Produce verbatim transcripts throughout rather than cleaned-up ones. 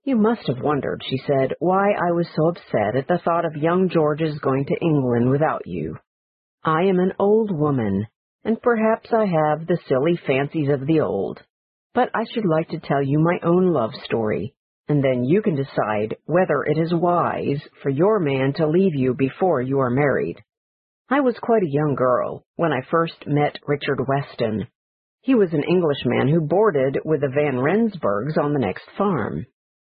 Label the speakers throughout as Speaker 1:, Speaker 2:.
Speaker 1: "You must have wondered," she said, "why I was so upset at the thought of young George's going to England without you. I am an old woman, and perhaps I have the silly fancies of the old. But I should like to tell you my own love story, and then you can decide whether it is wise for your man to leave you before you are married. I was quite a young girl when I first met Richard Weston. He was an Englishman who boarded with the Van Rensburgs on the next farm,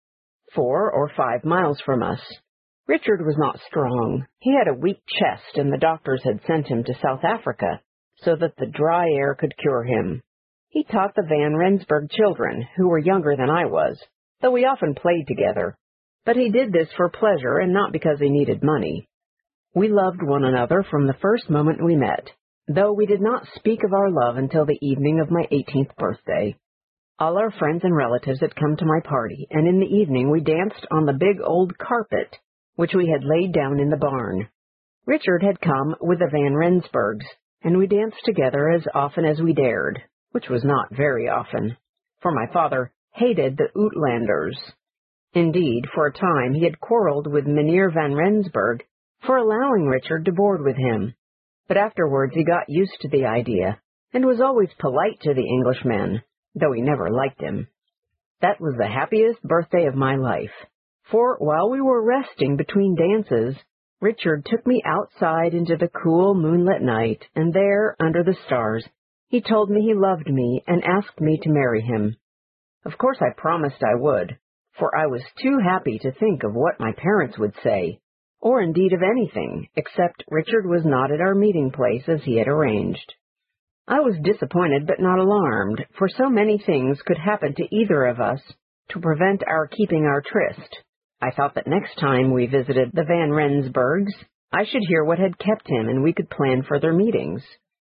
Speaker 1: four or five miles from us. Richard was not strong. He had a weak chest, and the doctors had sent him to South Africa so that the dry air could cure him. He taught the Van Rensburg children, who were younger than I was, though we often played together. But he did this for pleasure and not because he needed money. We loved one another from the first moment we met, though we did not speak of our love until the evening of my eighteenth birthday. All our friends and relatives had come to my party, and in the evening we danced on the big old carpet which we had laid down in the barn. Richard had come with the Van Rensburgs, and we danced together as often as we dared, which was not very often, for my father hated the Uitlanders. Indeed, for a time he had quarreled with Mynheer Van Rensburg for allowing Richard to board with him, but afterwards he got used to the idea, and was always polite to the Englishmen, though he never liked him. That was the happiest birthday of my life, for while we were resting between dances, Richard took me outside into the cool moonlit night, and there, under the stars, he told me he loved me and asked me to marry him. Of course I promised I would, for I was too happy to think of what my parents would say, or indeed of anything, except Richard was not at our meeting place as he had arranged. I was disappointed but not alarmed, for so many things could happen to either of us to prevent our keeping our tryst. I thought that next time we visited the Van Rensburgs, I should hear what had kept him and we could plan further meetings.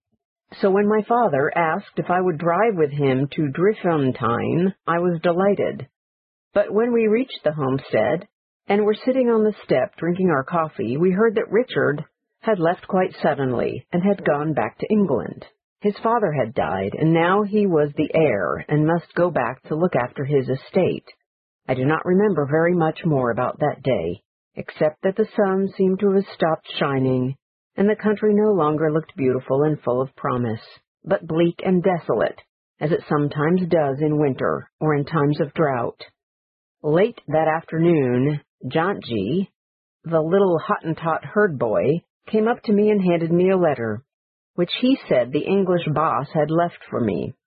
Speaker 1: So when my father asked if I would drive with him to Driefontein, I was delighted. But when we reached the homestead, and were sitting on the step drinking our coffee, we heard that Richard had left quite suddenly and had gone back to England. His father had died, and now he was the heir and must go back to look after his estate. I do not remember very much more about that day, except that the sun seemed to have stopped shining, and the country no longer looked beautiful and full of promise, but bleak and desolate, as it sometimes does in winter or in times of drought. Late that afternoon, Jantji, the little Hottentot herd boy, came up to me and handed me a letter, which he said the English boss had left for me.